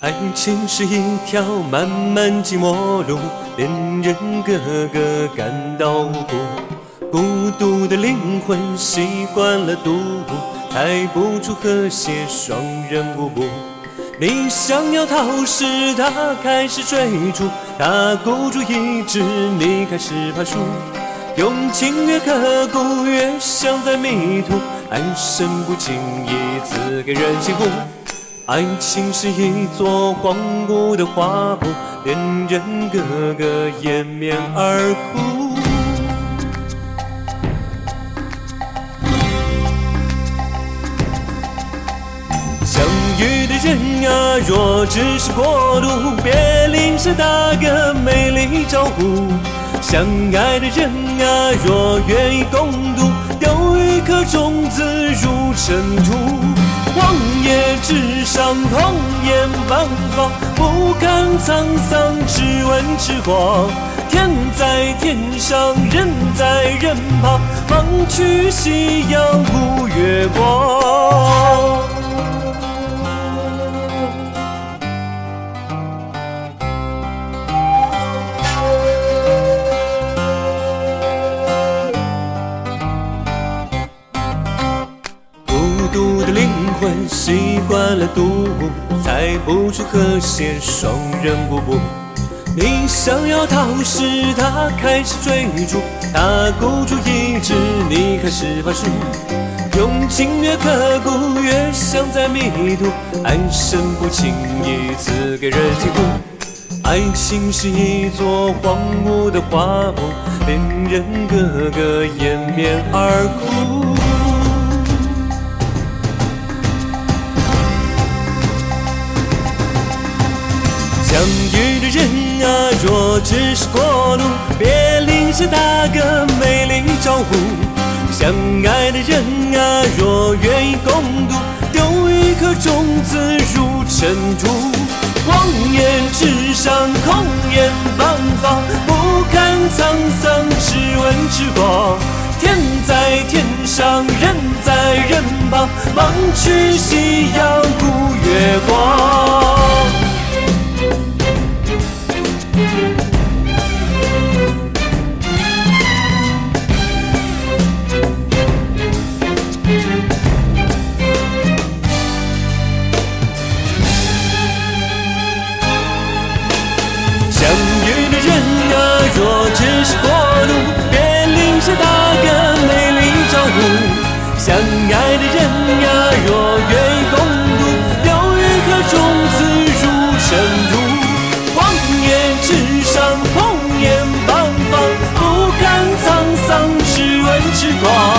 爱情是一条漫漫寂寞路，恋人个个感到无辜。孤独的灵魂习惯了独步，猜不出和谐，双人舞步。你想要逃时，他开始追逐，他孤注一掷，你开始爬树。用情越刻骨，越想在迷途，爱神不经意赐给人幸福。爱情是一座荒芜的花圃，恋人个个掩面而哭。相遇的人啊，若只是过路，别吝啬打个美丽招呼。相爱的人啊，若愿意共度，丢一颗种子入尘土。荒野之上，红颜万方，不堪沧桑，只问痴狂。天在天上，人在人旁，望去夕阳无月光。孤独的灵魂习惯了独步，猜不出和谐，双人舞步。你想要逃时，他开始追逐，他孤注一掷，你开始爬树。用情越刻骨，越想在迷途，爱神不轻易赐给人幸福。爱情是一座荒芜的花圃，恋人个个掩面而哭。相遇的人啊，若只是过路，别吝啬打个美丽招呼。相爱的人啊，若愿意共度，丢一颗种子入尘土。荒野之上，空眼万方，不堪沧桑，只问痴狂。天在天上，人在人旁，望去夕阳无月光。相遇的人啊，若只是过路，别吝啬打个美丽招呼。相爱的人啊，若愿意共度，丢一颗种子入尘土。荒野之上，红颜万方，不堪沧桑，只问痴狂。